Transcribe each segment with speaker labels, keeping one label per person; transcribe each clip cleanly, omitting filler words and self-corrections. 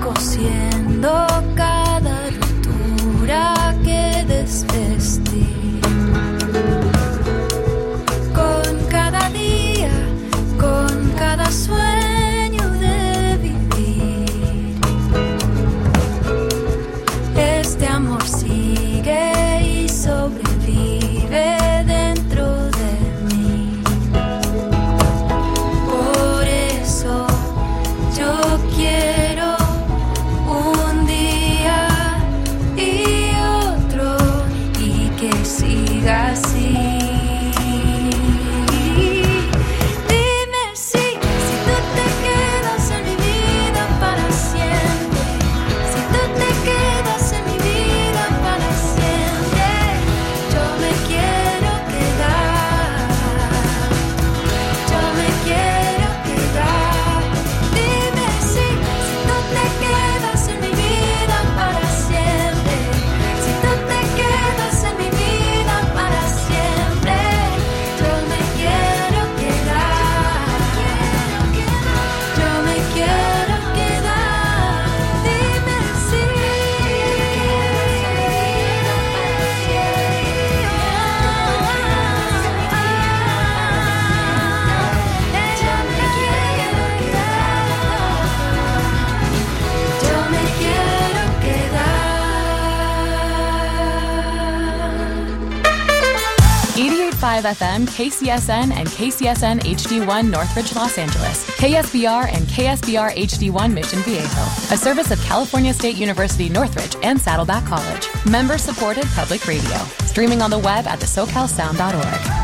Speaker 1: cosiendo cada ruptura que desvestí. Con cada día, con cada sueño de vivir, este amor sigue y sobrevive dentro de mí. Por eso yo quiero un día y otro y que siga así. Dime si tú te quedas en mi vida para siempre, si tú te quedas en mi vida para siempre, yo me quiero quedar, yo me quiero quedar. Dime si tú te quedas en mi vida para siempre, si tú te quedas en mi vida para siempre, yo me quiero quedar, yo me quiero quedar. Dime si yo me quiero quedar.
Speaker 2: 88.5 FM, KCSN, and KCSN HD1 Northridge, Los Angeles. KSBR and KSBR HD1 Mission Viejo. A service of California State University Northridge and Saddleback College. Member-supported public radio. Streaming on the web at thesocalsound.org.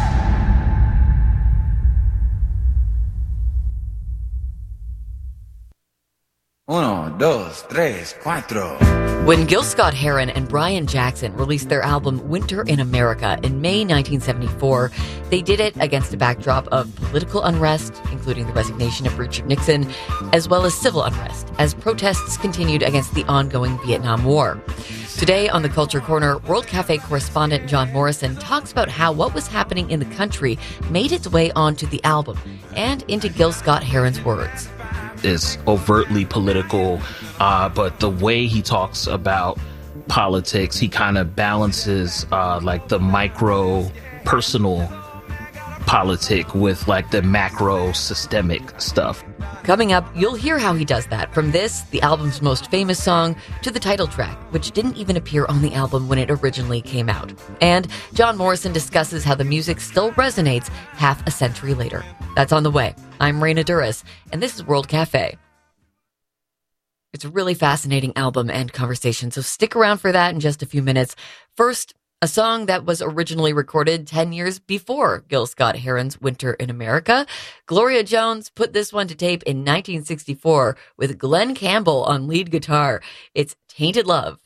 Speaker 3: 1, 2, 3, 4.
Speaker 4: When Gil Scott-Heron and Brian Jackson released their album Winter in America in May 1974, they did it against a backdrop of political unrest, including the resignation of Richard Nixon, as well as civil unrest, as protests continued against the ongoing Vietnam War. Today on the Culture Corner, World Cafe correspondent John Morrison talks about how what was happening in the country made its way onto the album and into Gil Scott-Heron's words.
Speaker 5: Is overtly political, but the way he talks about politics, he kind of balances like the micro personal politic with like the macro systemic stuff.
Speaker 4: Coming up, you'll hear how he does that, from this, the album's most famous song, to the title track, which didn't even appear on the album when it originally came out. And John Morrison discusses how the music still resonates half a century later. That's on the way. I'm Raina Duras, and this is World Cafe. It's a really fascinating album and conversation, so stick around for that in just a few minutes. First, a song that was originally recorded 10 years before Gil Scott-Heron's Winter in America. Gloria Jones put this one to tape in 1964 with Glenn Campbell on lead guitar. It's Tainted Love.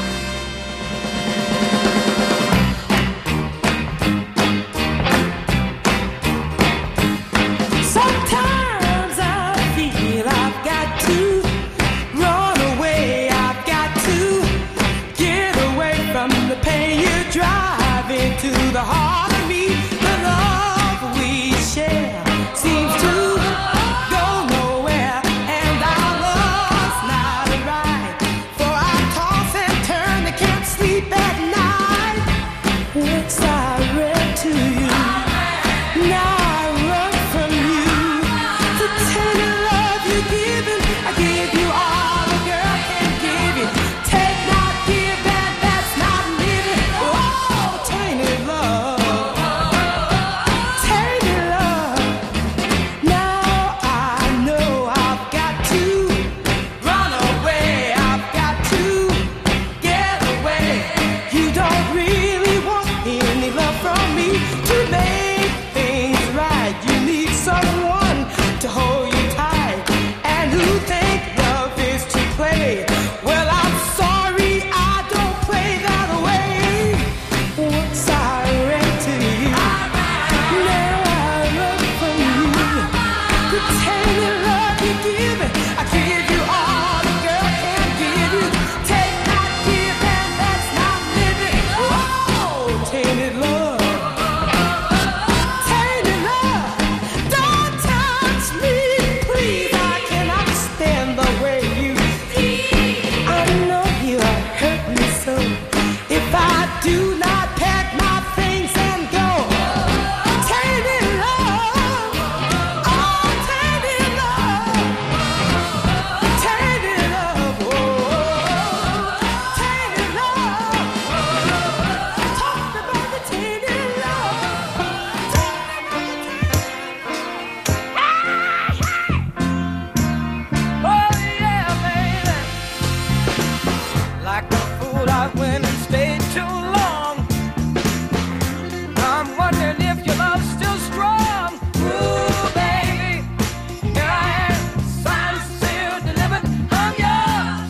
Speaker 6: Sometimes I feel I've got to run away. I've got to get away from the pain you drive into the heart of me. The love we share seems to go nowhere, and our love's not right. For I toss and turn, I can't sleep at night. Once I read to you, now I run from you. The tender love you're giving, I give you all a girl can give you. Take not, give, and that's not living. Oh, tainted love, tainted love. Now I know I've got to run away. I've got to get away. You don't really want any love from me to make things right. You need someone to hold you tight and who think the I went and stayed too long. I'm wondering if your love's still strong. Ooh, baby, here I am, signed, sealed, delivered, I'm yours.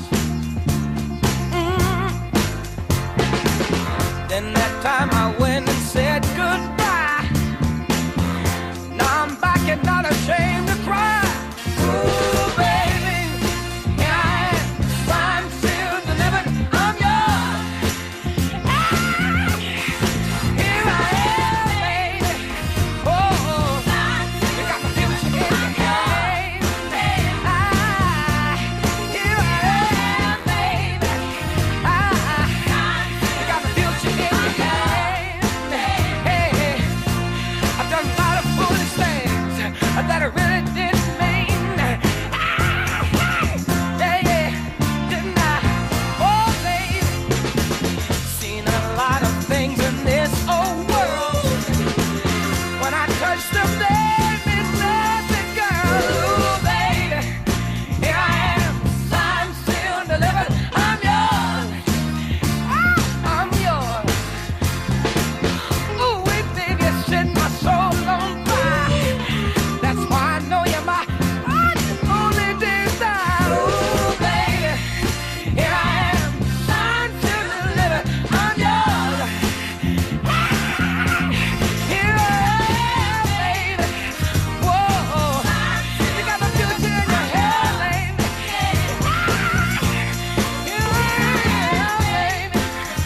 Speaker 6: Then that time I went and said goodbye. Now I'm back and not ashamed to cry. Ooh, baby, here I am, signed, sealed, delivered, I'm yours. Here I am, baby. Oh, you got my future in your hand. Here I am, baby. You got my future in your hand. Hey, I've done a lot of foolish things that I really didn't mean. Yeah, didn't I? Oh, baby, seen a lot of things in this old world. When I touched them, they meant nothing, girl. Ooh, baby, here I am, signed, sealed, delivered, I'm yours. I'm yours. Ooh, wait, baby, you set my soul on fire. That's why I know you're my only desire. Ooh, baby, here I am, signed, sealed, delivered, I'm yours. Here I am, baby. Whoa, you got my future in your hand, baby. Here I am, baby.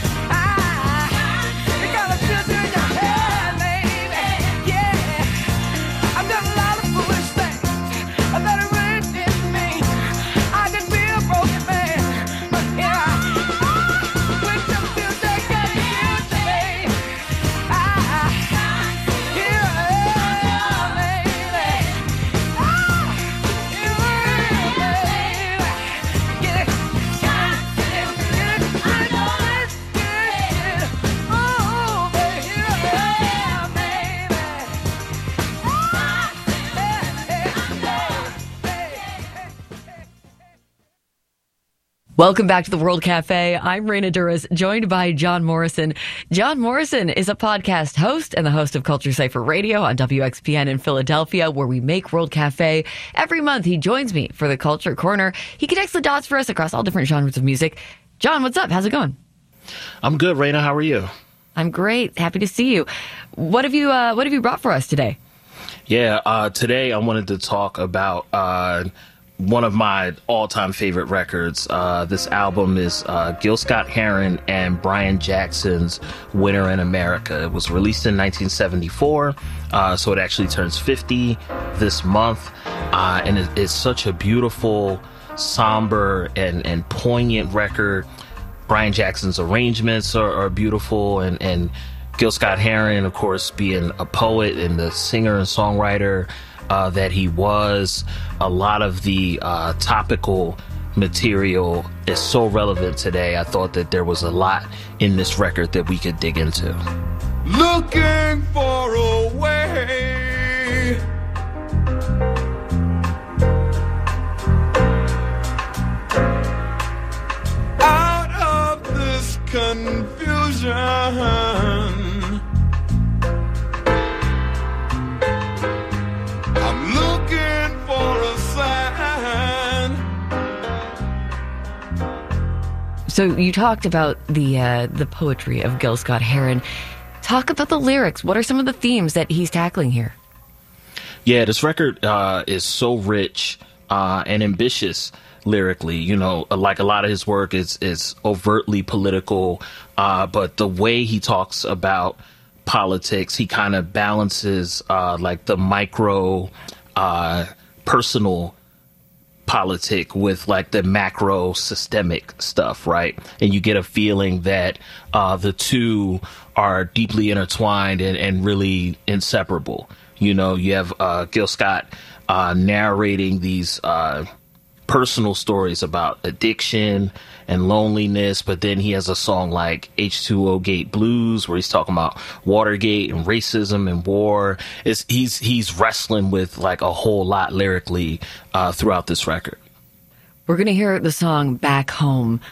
Speaker 6: You got my future in your hand, baby. Yeah, I've done a lot of foolish things that I really didn't mean. I could be a broken man, but here I am. With the future, got the future, baby. Here I am, baby. Here I am, baby. Get it, I know it's good. Oh, baby, here I am, baby.
Speaker 4: Welcome back to the World Cafe. I'm Raina Duras, joined by John Morrison. John Morrison is a podcast host and the host of Culture Cypher Radio on WXPN in Philadelphia, where we make World Cafe. Every month, he joins me for the Culture Corner. He connects the dots for us across all different genres of music. John, what's up? How's it going?
Speaker 5: I'm good, Raina. How are you?
Speaker 4: I'm great. Happy to see you. What have you brought for us today?
Speaker 5: Yeah, today I wanted to talk about one of my all-time favorite records. This album is Gil Scott-Heron and Brian Jackson's Winter in America. It was released in 1974, so it actually turns 50 this month, and it's such a beautiful, somber, and poignant record. Brian Jackson's arrangements are beautiful, and Gil Scott-Heron, of course, being a poet and the singer and songwriter that he was. A lot of the topical material is so relevant today. I thought that there was a lot in this record that we could dig into.
Speaker 3: Looking for a way out of this confusion. I'm looking for a sign.
Speaker 4: So you talked about the poetry of Gil Scott-Heron. Talk about the lyrics. What are some of the themes that he's tackling here?
Speaker 5: Yeah, this record is so rich and ambitious lyrically. You know, like a lot of his work is overtly political, but the way he talks about politics, he kind of balances like the micro personal politic with like the macro systemic stuff, right? And you get a feeling that the two are deeply intertwined and really inseparable. You know, you have Gil Scott narrating these personal stories about addiction and loneliness, but then he has a song like H2O Gate Blues where he's talking about Watergate and racism and war. He's wrestling with like a whole lot lyrically throughout this record.
Speaker 4: We're going to hear the song Back Home.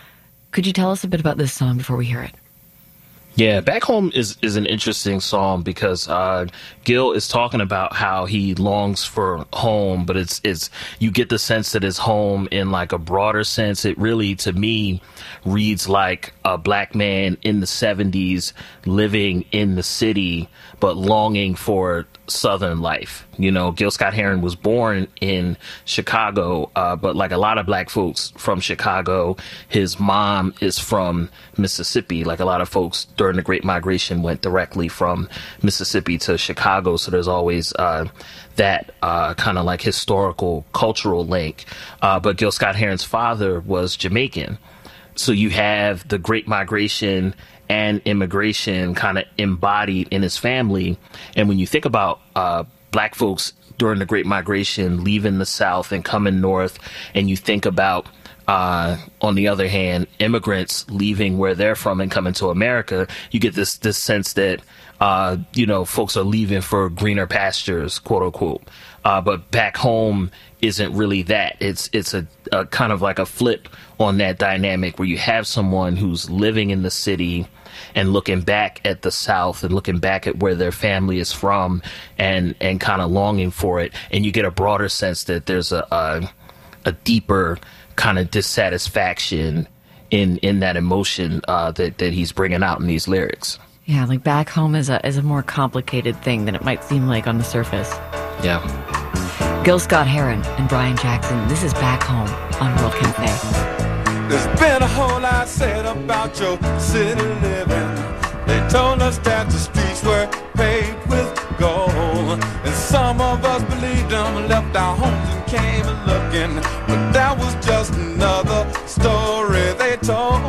Speaker 4: Could you tell us a bit about this song before we hear it?
Speaker 5: Yeah, Back Home is an interesting song because Gil is talking about how he longs for home, but it's you get the sense that it's home in like a broader sense. It really, to me, reads like a black man in the 70s living in the city, but longing for Southern life. You know, Gil Scott-Heron was born in Chicago, but like a lot of black folks from Chicago, his mom is from Mississippi. Like a lot of folks during the Great Migration went directly from Mississippi to Chicago. So there's always that kind of like historical, cultural link. But Gil Scott-Heron's father was Jamaican. So you have the Great Migration and immigration kind of embodied in his family. And when you think about black folks during the Great Migration leaving the South and coming north, and you think about, on the other hand, immigrants leaving where they're from and coming to America, you get this sense that, folks are leaving for greener pastures, quote unquote. But Back Home isn't really that. It's a kind of like a flip on that dynamic where you have someone who's living in the city and looking back at the South and looking back at where their family is from and kind of longing for it. And you get a broader sense that there's a deeper kind of dissatisfaction in that emotion that he's bringing out in these lyrics.
Speaker 4: Yeah, like Back Home is a more complicated thing than it might seem like on the surface.
Speaker 5: Yeah.
Speaker 4: Gil Scott-Heron and Brian Jackson, this is Back Home on World Cafe.
Speaker 3: There's been a whole lot said about your city living. They told us that the streets were paved with gold, and some of us believed them, left our homes and came looking. But that was just another story they told.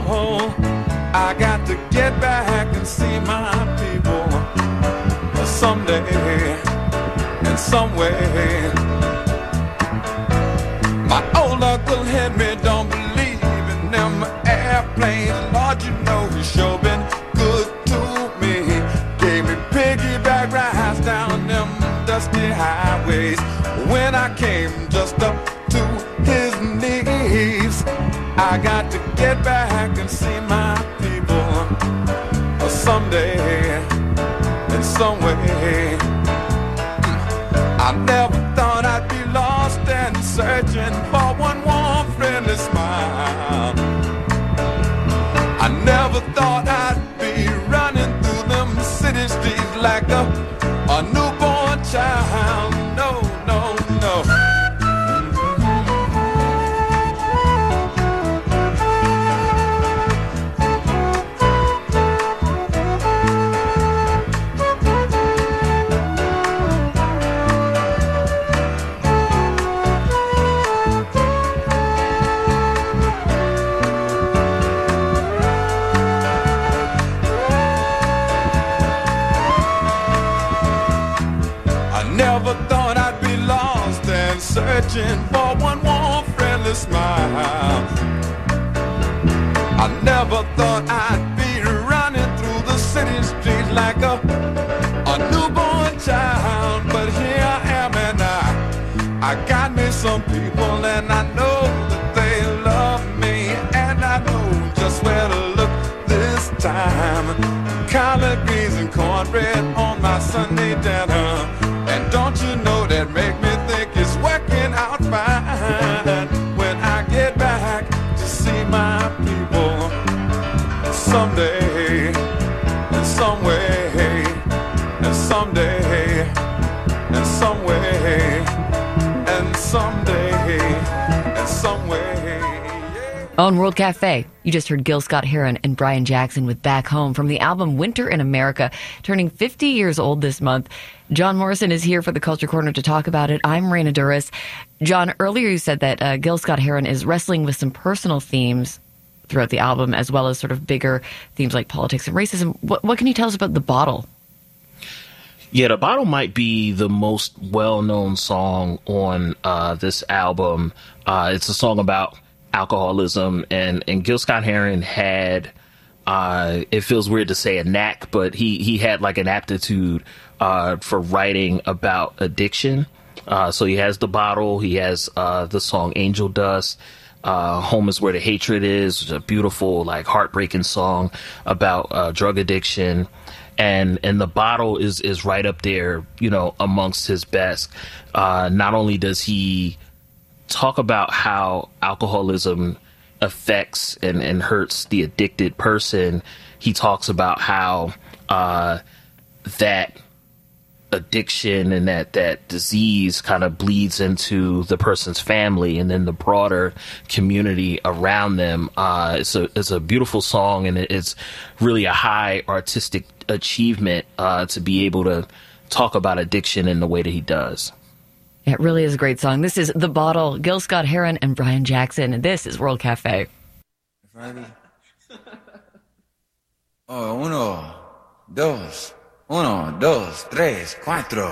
Speaker 3: I got to get back and see my people someday, in some way. My old uncle Henry don't believe in them airplanes. Lord, you know he sure been good to me. Gave me piggyback rides down them dusty highways when I came just up to his knees. I got to get back and see my people someday, in some way. I never thought I'd be lost and searching for one warm, friendly smile. I never thought I'd be running through them city streets like a newborn child. No, no, no. Never thought I'd be lost and searching for one warm, friendly smile. I never thought I'd be running through the city streets like a newborn child. But here I am, and I got me some people, and I know that they love me, and I know just where to look this time. Collard greens and cornbread on my Sunday dinner. And don't you know that make me think it's working out fine when I get back to see my people someday, in some way, and someday, in some way, and someday, in some way.
Speaker 4: On World Cafe, you just heard Gil Scott-Heron and Brian Jackson with Back Home from the album Winter in America, turning 50 years old this month. John Morrison is here for the Culture Corner to talk about it. I'm Raina Duras. John, earlier you said that Gil Scott-Heron is wrestling with some personal themes throughout the album, as well as sort of bigger themes like politics and racism. What can you tell us about The Bottle?
Speaker 5: Yeah, The Bottle might be the most well-known song on this album. It's a song about alcoholism, and Gil Scott-Heron had, it feels weird to say a knack, but he had like an aptitude for writing about addiction. So he has The Bottle, he has the song Angel Dust, Home is Where the Hatred Is, which is a beautiful, like, heartbreaking song about drug addiction. And The Bottle is right up there, you know, amongst his best. Not only does he talk about how alcoholism affects and hurts the addicted person, he talks about how that addiction and that disease kind of bleeds into the person's family and then the broader community around them. It's a beautiful song, and it's really a high artistic achievement to be able to talk about addiction in the way that he does.
Speaker 4: It really is a great song. This is The Bottle, Gil Scott-Heron and Brian Jackson, and this is World Cafe.
Speaker 3: Oh, uno, dos, tres, cuatro.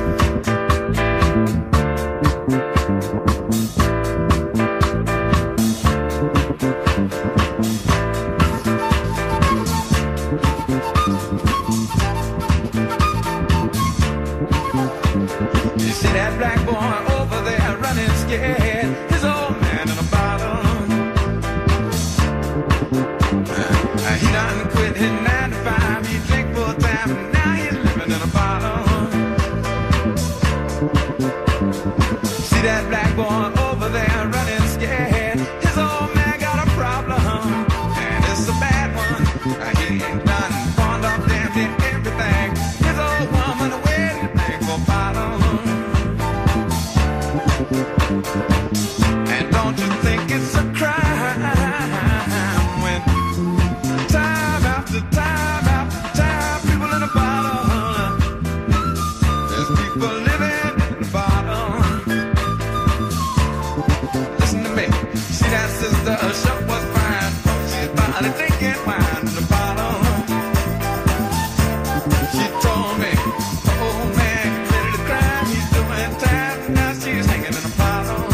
Speaker 3: You see that black boy over there running scared, his old man in a bottle. He done quit his 9 to 5, he drink full time, and now he's living in a bottle. See that black boy over there running scared, his old man got a problem, and it's a bad one. He ain't done pawned off damn near everything. His old woman away to drink for a bottle. And don't you think it's a crime when time after time after time people in a bottle, there's people living in a bottle. Listen to me, see that sister, her shop was fine, she's finally drinking wine in a bottle. She told me, oh man, committed a crime, he's doing time, now she's hanging in a bottle.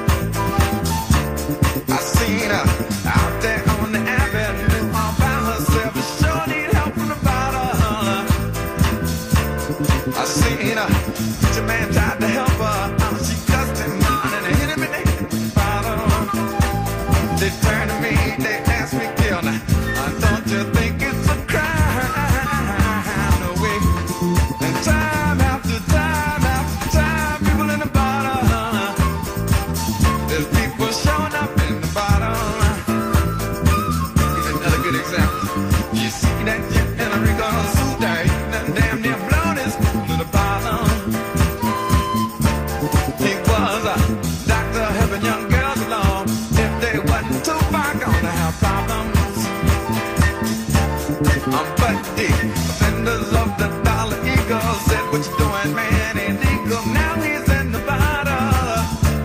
Speaker 3: I seen her out there on the avenue all by herself, and sure need help from the bottle. I seen her, preacher man tried to help her, she cussed him out and hit him in the head with the bottle. They turned to me, they asked me, Gil, now, don't you think it's a crime? No way. And time after time after time, people in the bottle, there's people showing up in the bottle. Here's another good example. You see that Jim Enrico suit there, he done damn near blown his to the bottle. He was a doctor helping young girls along. If they wasn't too far gone to have problems. But the offenders of the Dollar Eagle said, what you doing, man, ain't legal. Now he's in the bottle.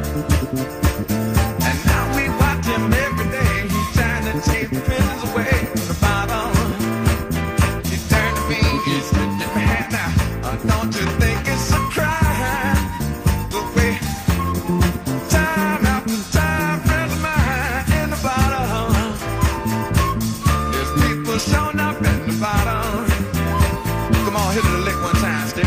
Speaker 3: And now we watch him every day. He's trying to chase the prisoners away from the bottle. He turned to me, he said, your hand now. Don't you think it's a crime? The way time after time, friends of mine in the bottle. There's people showing up in the bottle. Come on, hit it a lick one time, stick.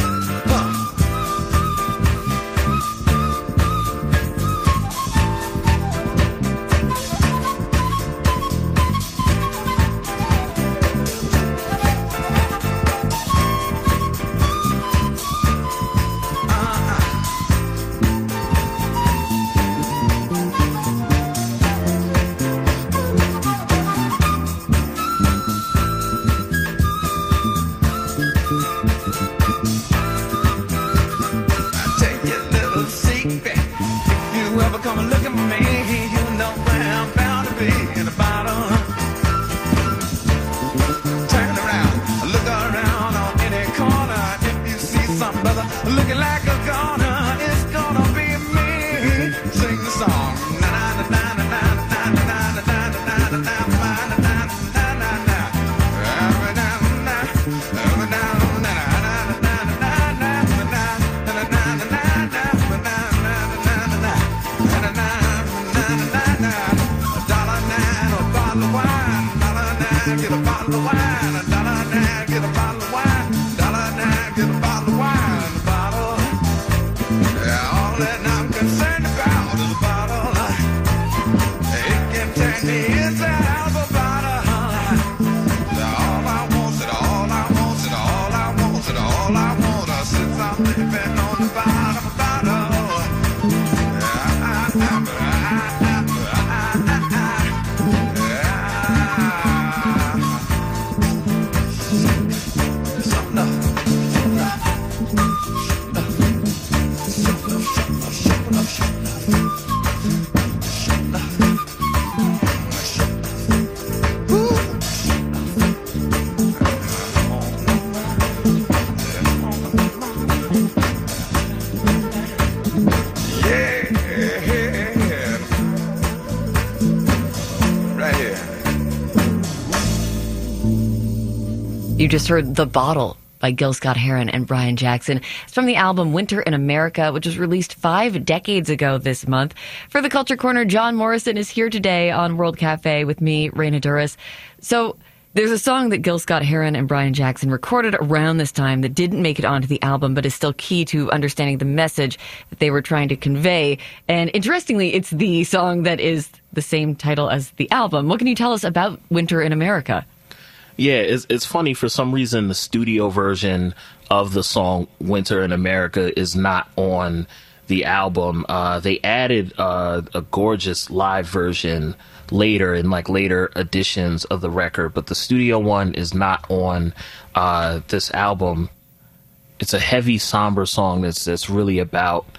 Speaker 3: Take your little secret. If you ever come and look at me, you know where I'm bound to be in a bottle. Turn around, look around on any corner. If you see some brother looking like a goner, it's gonna be me. Sing the song. Na na na na na na na na na na na na na. Get a bottle of wine, $1.09, get a bottle of wine, $1.09, get a bottle of wine, a bottle. Yeah, all that I'm concerned about is a bottle. the inside of a bottle. All I want, all I want, all I want, all I want, since I'm living on the bottom of the bottle.
Speaker 4: You just heard The Bottle by Gil Scott-Heron and Brian Jackson. It's from the album Winter in America, which was released 5 decades ago this month. For the Culture Corner, John Morrison is here today on World Cafe with me, Raina Duras. So there's a song that Gil Scott-Heron and Brian Jackson recorded around this time that didn't make it onto the album, but is still key to understanding the message that they were trying to convey. And interestingly, it's the song that is the same title as the album. What can you tell us about Winter in America?
Speaker 5: Yeah, it's funny. For some reason, the studio version of the song Winter in America is not on the album. They added a gorgeous live version later in later editions of the record, but the studio one is not on this album. It's a heavy, somber song that's really about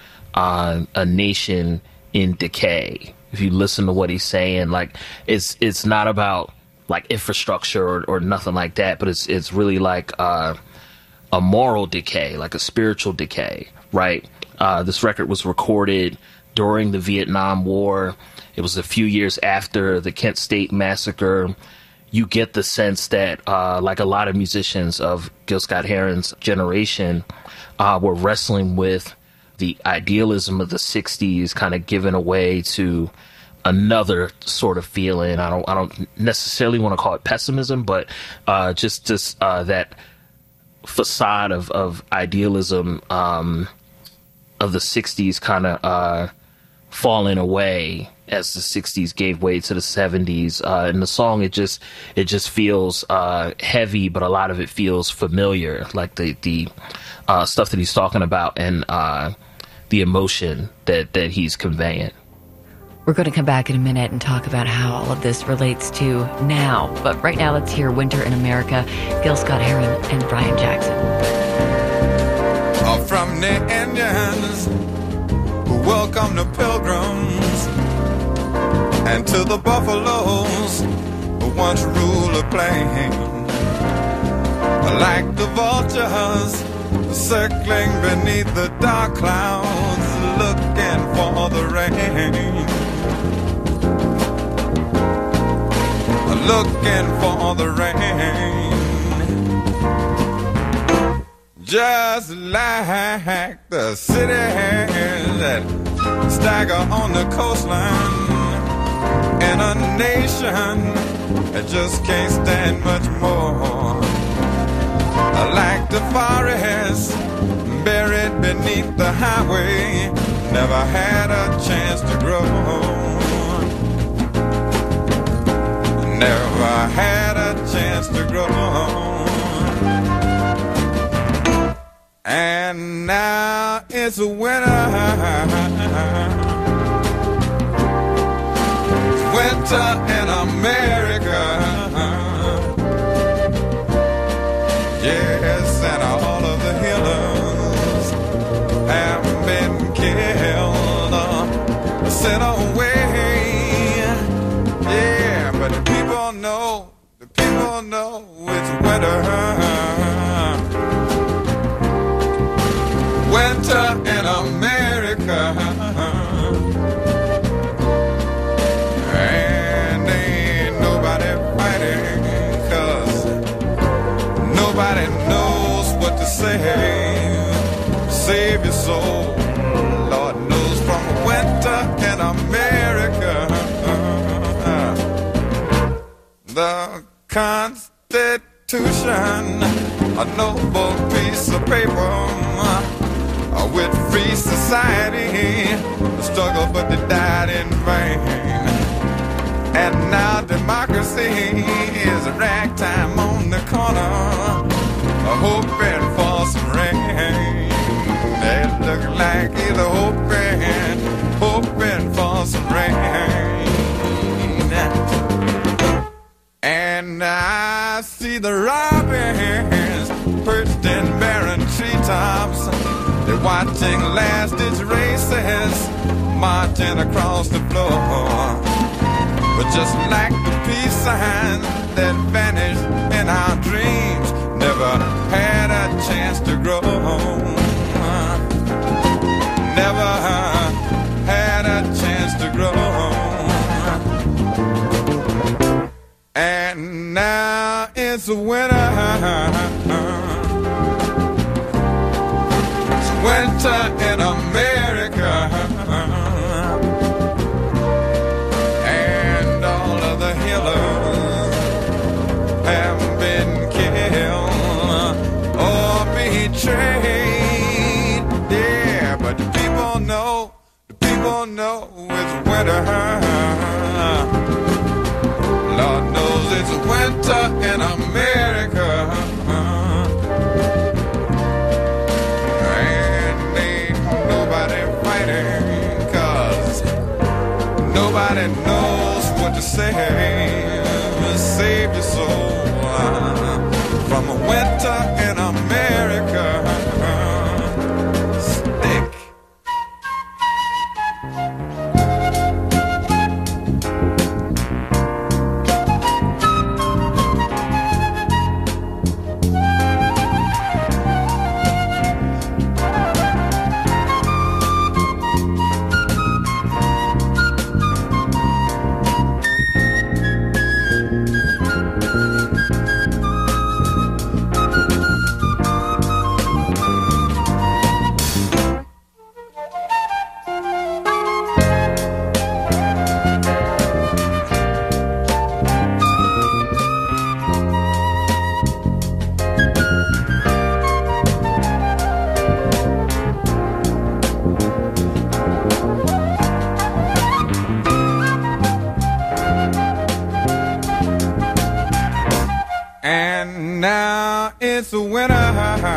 Speaker 5: a nation in decay. If you listen to what he's saying, it's not about infrastructure or nothing like that, but it's really like a moral decay, like a spiritual decay, right? This record was recorded during the Vietnam War. It was a few years after the Kent State Massacre. You get the sense that like a lot of musicians of Gil Scott-Heron's generation were wrestling with the idealism of the 60s kind of given away to another sort of feeling. I don't necessarily want to call it pessimism, but just that facade of idealism of the 60s kind of falling away as the 60s gave way to the 70s. In the song, it just feels heavy, but a lot of it feels familiar, like the stuff that he's talking about and the emotion that he's conveying.
Speaker 4: We're going to come back in a minute and talk about how all of this relates to now. But right now, let's hear Winter in America, Gil Scott-Heron and Brian Jackson.
Speaker 3: From the Indians who welcome the pilgrims, and to the buffaloes who once ruled the plain, like the vultures circling beneath the dark clouds, looking for the rain, looking for the rain. Just like the cities that stagger on the coastline, in a nation that just can't stand much more. Like the forest buried beneath the highway, never had a chance to grow. Never had a chance to grow. And now it's winter. Winter in America. Yes, and all of the healers have been killed, sent away. Yeah, but the people know it's winter. Winter in America. And ain't nobody fighting, 'cause nobody knows what to say. Save your soul, Lord knows, from winter in America. The Constitution, a noble piece of paper, with free society, the struggle, but they died in vain. And now democracy is a ragtime on the corner, hoping for some rain. They look like he's hoping for some rain. And I see the robins perched in barren treetops. They're watching last-ditch races marching across the floor. But just like the peace signs that vanished in our dreams, never had a chance to grow. Never had a chance to grow. And now it's winter. It's winter in America. And all of the healers have been killed or betrayed. Yeah, but the people know it's winter. Lord knows it's winter in America. And ain't nobody fighting, 'cause nobody knows what to say. Save your soul from a winter in America. Stick. And now it's winter.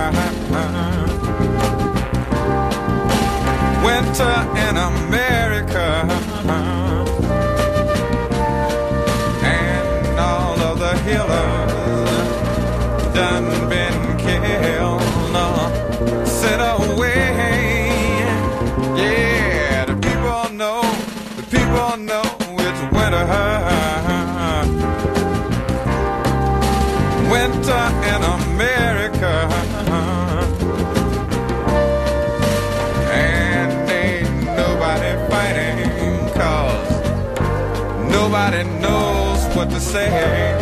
Speaker 3: Winter in America. And all of the healers done been killed or sent away. Yeah, the people know it's winter. Winter in America. And ain't nobody fighting, 'cause nobody knows what to say.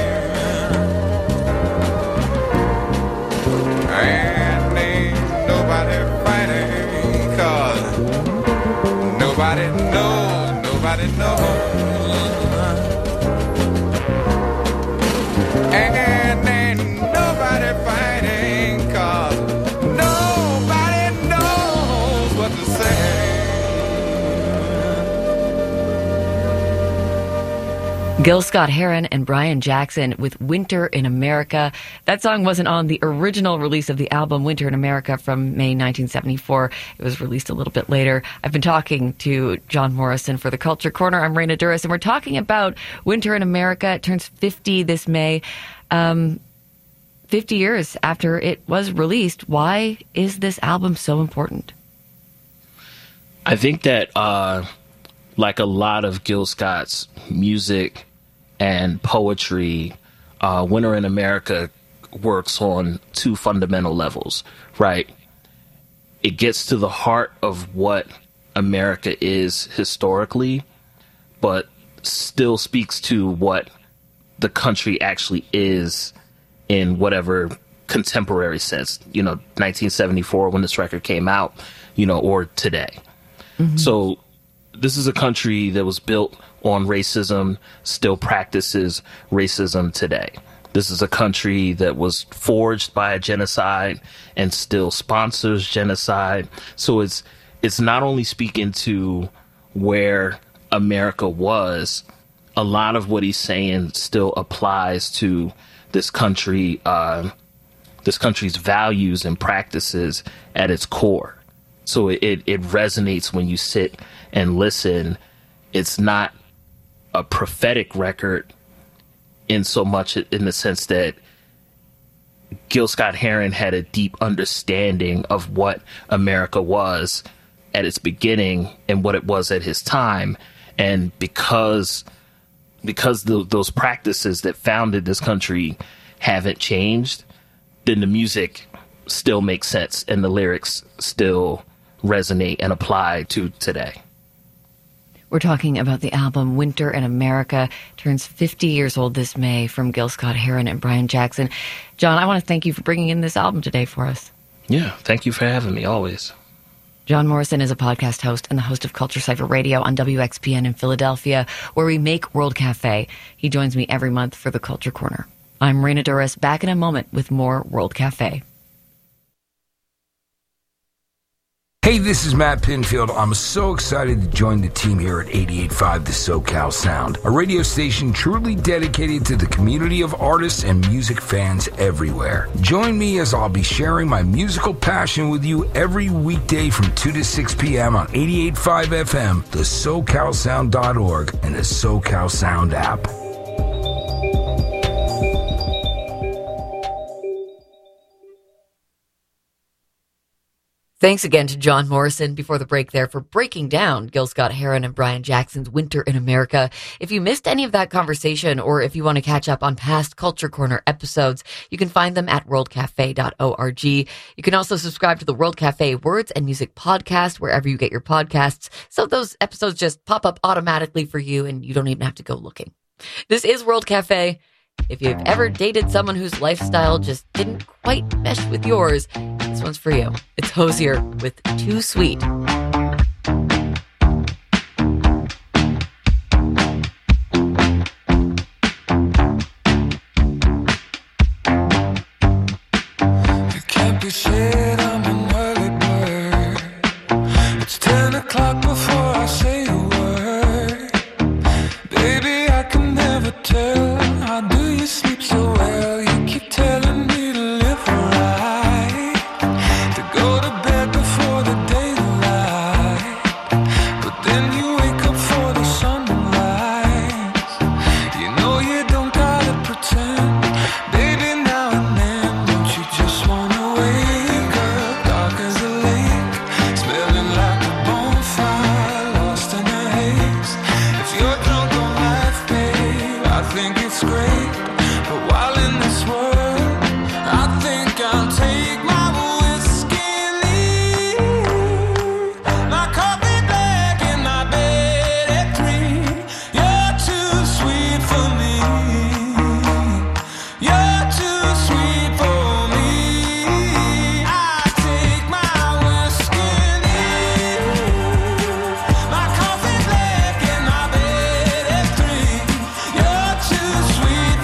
Speaker 3: And ain't nobody fighting, 'cause nobody knows. And ain't nobody fighting, 'cause nobody knows what to say.
Speaker 4: Gil Scott-Heron and Brian Jackson with Winter in America. That song wasn't on the original release of the album Winter in America from May 1974. It was released a little bit later. I've been talking to John Morrison for the Culture Corner. I'm Raina Duras, and we're talking about Winter in America. It turns 50 this May. 50 years after it was released. Why is this album so important?
Speaker 5: I think that, like a lot of Gil Scott's music and poetry, Winter in America works on two fundamental levels, right? It gets to the heart of what America is historically, but still speaks to what the country actually is in whatever contemporary sense, 1974 when this record came out, or today. Mm-hmm. So this is a country that was built on racism, still practices racism today. This is a country that was forged by a genocide and still sponsors genocide. So it's not only speaking to where America was a lot of what he's saying still applies to this country, this country's values and practices at its core. So it resonates when you sit and listen. It's not a prophetic record in so much in the sense that Gil Scott-Heron had a deep understanding of what America was at its beginning and what it was at his time. And because those practices that founded this country haven't changed, then the music still makes sense and the lyrics still resonate and apply to today.
Speaker 4: We're talking about the album Winter in America. Turns 50 years old this May, from Gil Scott-Heron and Brian Jackson. John, I want to thank you for bringing in this album today for us.
Speaker 5: Yeah, thank you for having me, always.
Speaker 4: John Morrison is a podcast host and the host of Culture Cypher Radio on WXPN in Philadelphia, where we make World Cafe. He joins me every month for the Culture Corner. I'm Raina Douris, back in a moment with more World Cafe.
Speaker 7: Hey, this is Matt Pinfield. I'm so excited to join the team here at 88.5 The SoCal Sound, a radio station truly dedicated to the community of artists and music fans everywhere. Join me as I'll be sharing my musical passion with you every weekday from 2 to 6 p.m. on 88.5 FM, the SoCalSound.org, and the SoCal Sound app.
Speaker 4: Thanks again to John Morrison before the break there for breaking down Gil Scott-Heron and Brian Jackson's Winter in America. If you missed any of that conversation, or if you want to catch up on past Culture Corner episodes, you can find them at worldcafe.org. You can also subscribe to the World Cafe Words and Music podcast wherever you get your podcasts, so those episodes just pop up automatically for you and you don't even have to go looking. This is World Cafe. If you've ever dated someone whose lifestyle just didn't quite mesh with yours, this one's for you. It's Hozier with Too Sweet.
Speaker 6: It can't be said I'm an early bird. It's 10 o'clock before I say a word. Baby, I can never tell. How do you sleep so well? You keep telling me to live right, to go to bed before the daylight, but then you wake up for the sunrise. You know you don't gotta pretend, baby, now and then. Don't you just wanna wake up dark as a lake, smelling like a bonfire, lost in a haze. If you're drunk on life, babe, I think it's great. But while in this world, I think I'll take my whiskey and leave. My coffee black in my bed at 3. You're too sweet for me. You're too sweet for me. I take my whiskey and leave. My coffee black in my bed at 3. You're too sweet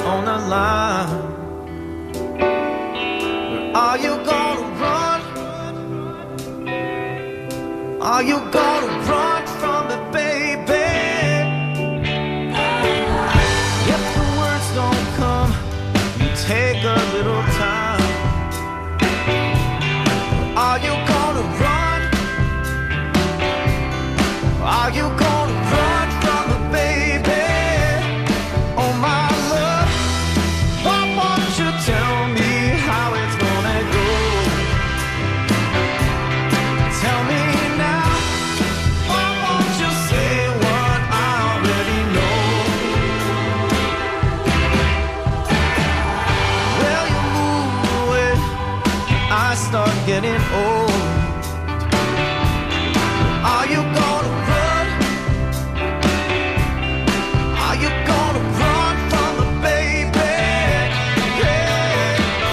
Speaker 8: on the line. Are you gonna run? Are you gonna run from it, baby? If the words don't come, you take a little time. Are you gonna run? Are you gonna run from it, baby? Oh my love, why won't you tell me how it's gonna go? Tell me now, why won't you say what I already know? Well, you move away, I start getting old. Are you gonna run? Are you gonna run from the baby? Yeah.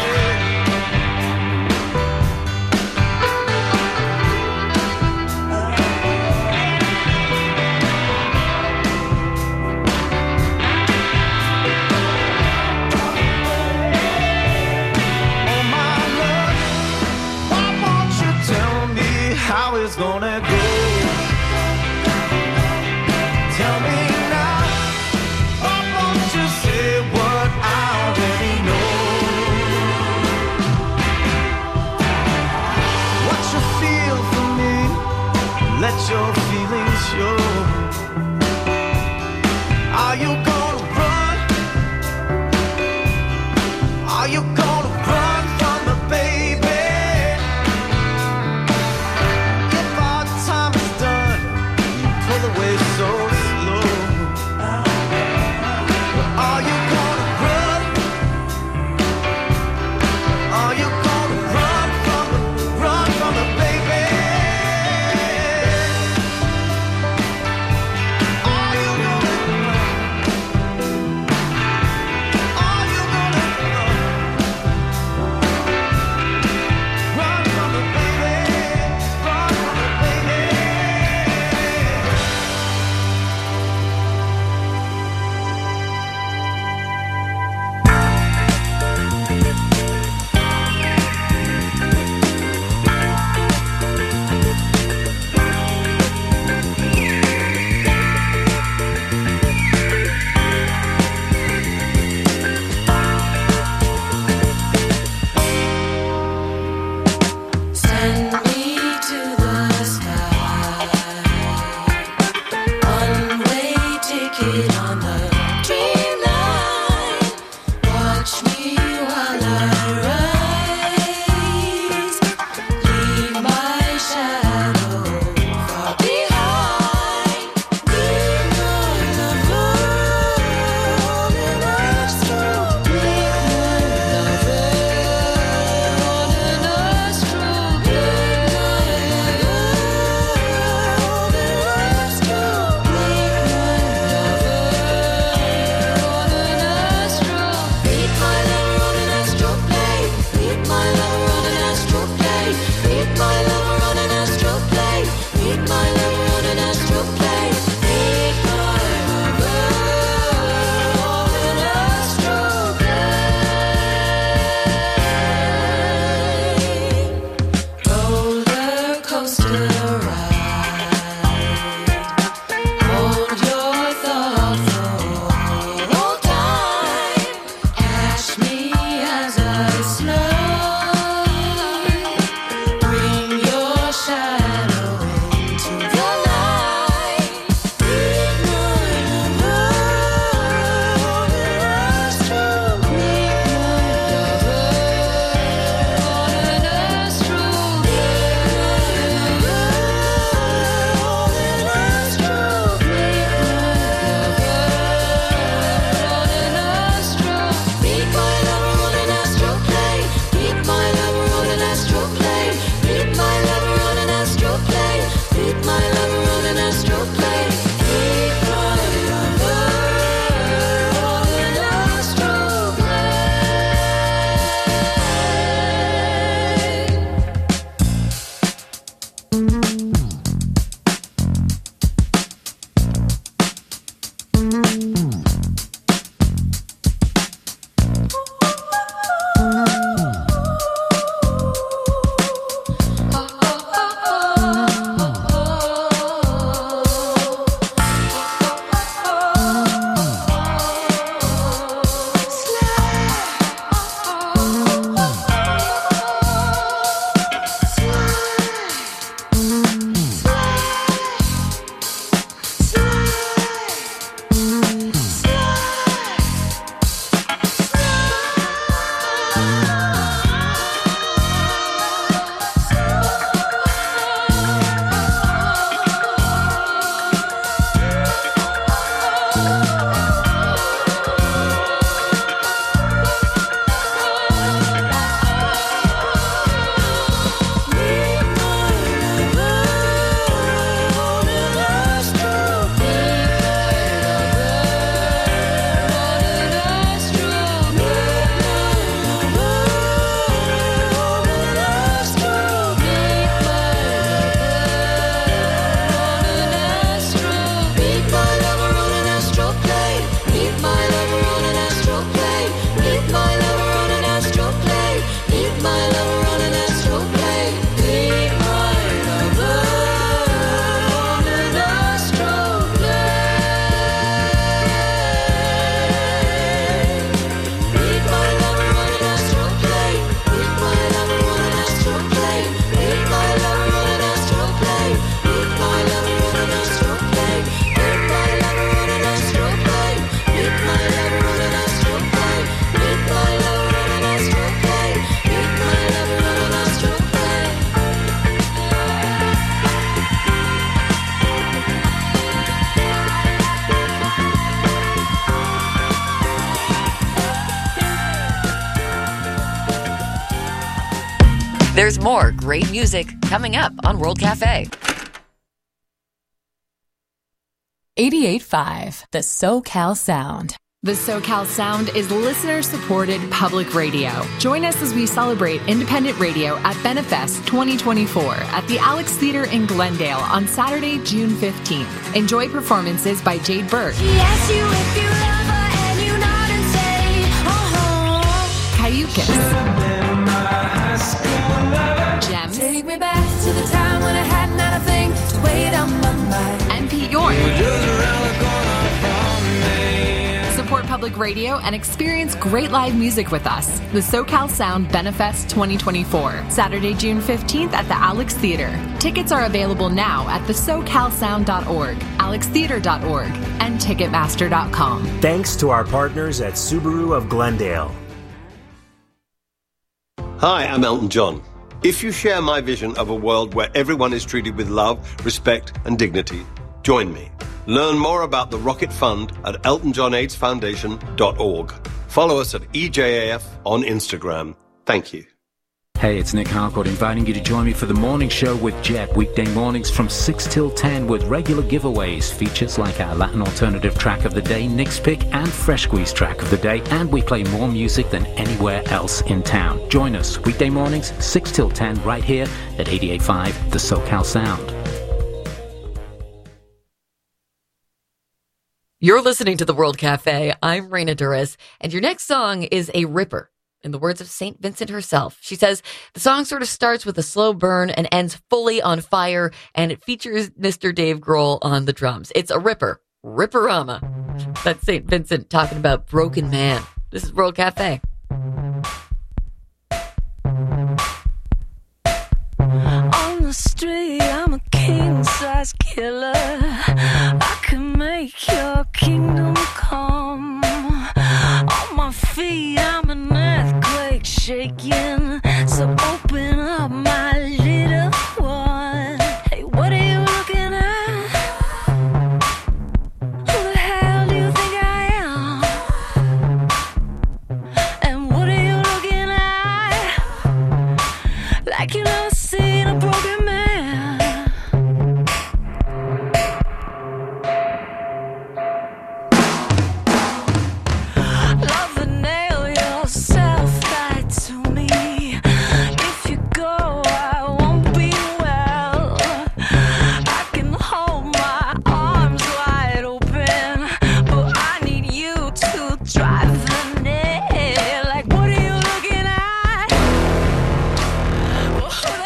Speaker 8: Oh my love, why won't you tell me how it's gonna go? Tell me now, why won't you say what I already know? What you feel for me, let your feelings show. Are you gonna run? Are you gonna run from the baby? If our time is done, you pull away so slow. Are you gonna run? Are you gonna run from the baby?
Speaker 4: There's more great music coming up on World Cafe.
Speaker 2: 88.5, the SoCal Sound. The SoCal Sound is listener-supported public radio. Join us as we celebrate independent radio at Benefest 2024 at the Alex Theater in Glendale on Saturday, June 15th. Enjoy performances by Jade Burke,
Speaker 1: He asks you if you love her and you nod and say, oh,
Speaker 2: Cayucas, Gems,
Speaker 1: take me back to the time when I hadn't had a thing to wait on my mind.
Speaker 2: and Pete York. Support public radio and experience great live music with us. The SoCal Sound Benefest 2024, Saturday, June 15th at the Alex Theater. Tickets are available now at thesocalsound.org, alextheater.org, and ticketmaster.com.
Speaker 9: Thanks to our partners at Subaru of Glendale.
Speaker 10: Hi, I'm Elton John. If you share my vision of a world where everyone is treated with love, respect, and dignity, join me. Learn more about the Rocket Fund at eltonjohnaidesfoundation.org. Follow us at EJAF on Instagram. Thank you.
Speaker 11: Hey, it's Nick Harcourt inviting you to join me for the morning show with Jeb, weekday mornings from 6 till 10 with regular giveaways, features like our Latin alternative track of the day, Nick's Pick, and Fresh Squeeze track of the day, and we play more music than anywhere else in town. Join us weekday mornings, 6 till 10, right here at 88.5 The SoCal Sound.
Speaker 4: You're listening to the World Cafe. I'm Raina Duras, and your next song is a ripper. In the words of St. Vincent herself, she says, the song sort of starts with a slow burn and ends fully on fire, and it features Mr. Dave Grohl on the drums. It's a ripper. Ripperama. That's St. Vincent talking about Broken Man. This is World Cafe.
Speaker 6: On the street, I'm a king-size killer. I can make your kingdom come. On my feet, I'm an earthquake shaking. So open up, my little one. Hey, what are you looking at? Who the hell do you think I am? And what are you looking at? Like you never seen a broken man. Love and nail yourself right to me. If you go, I won't be well. I can hold my arms wide open, but I need you to drive the nail. Like, what are you looking at? Well, who the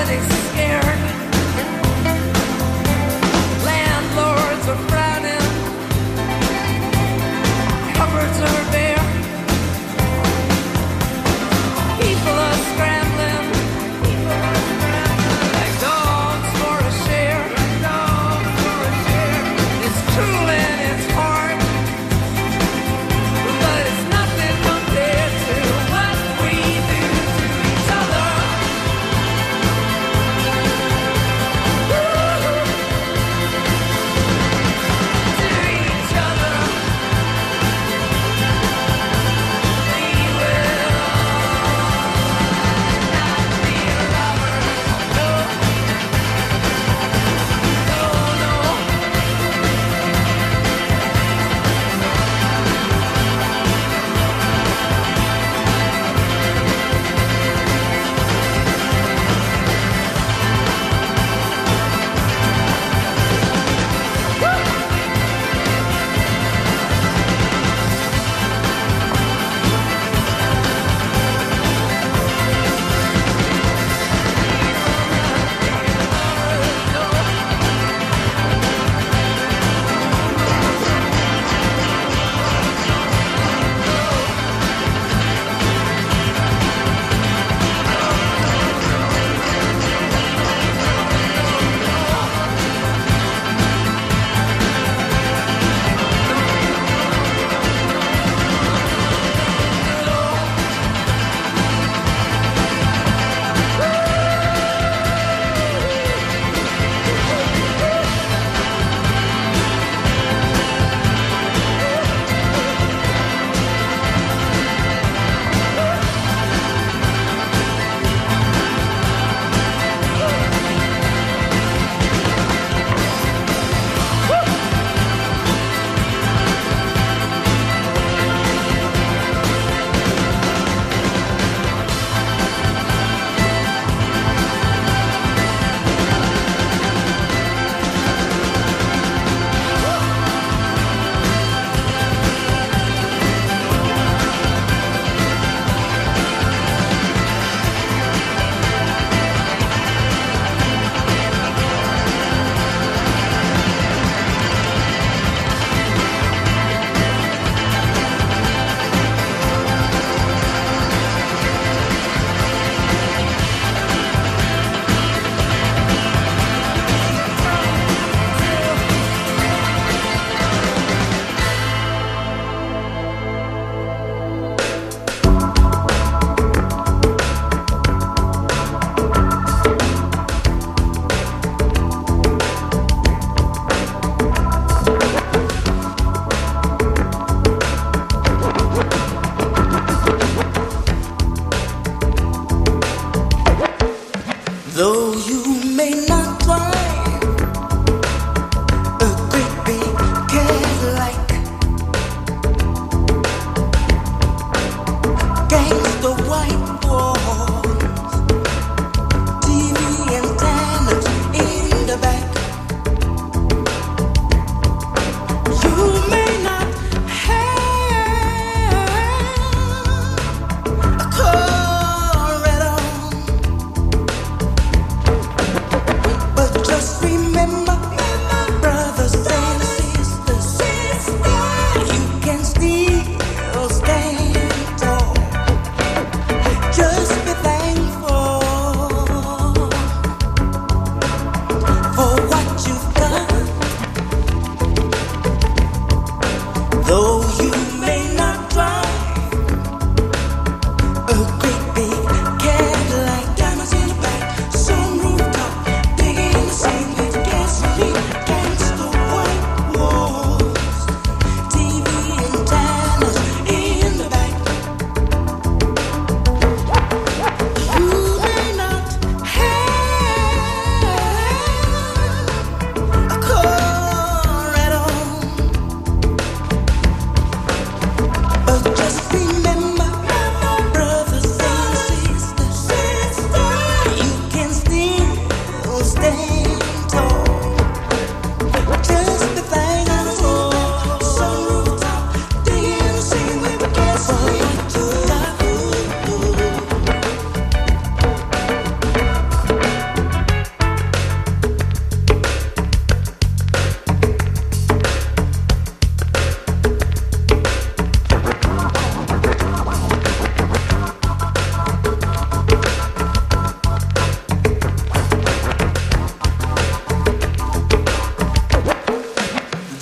Speaker 6: Everybody's scared. Landlords are frowning. Cupboards are bare. People are scrambling. Like dogs for a share. It's cruel and it's hard. But it's nothing compared to what we do to each other.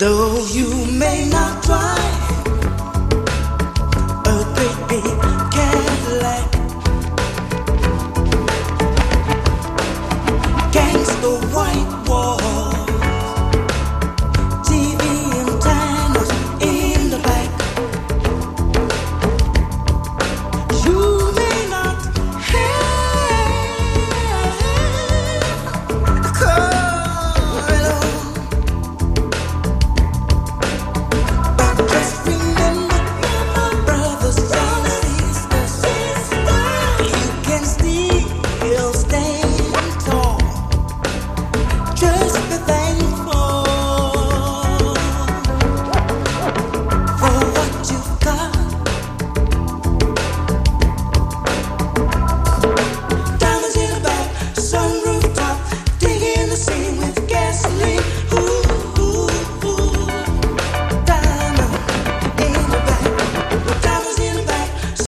Speaker 6: though you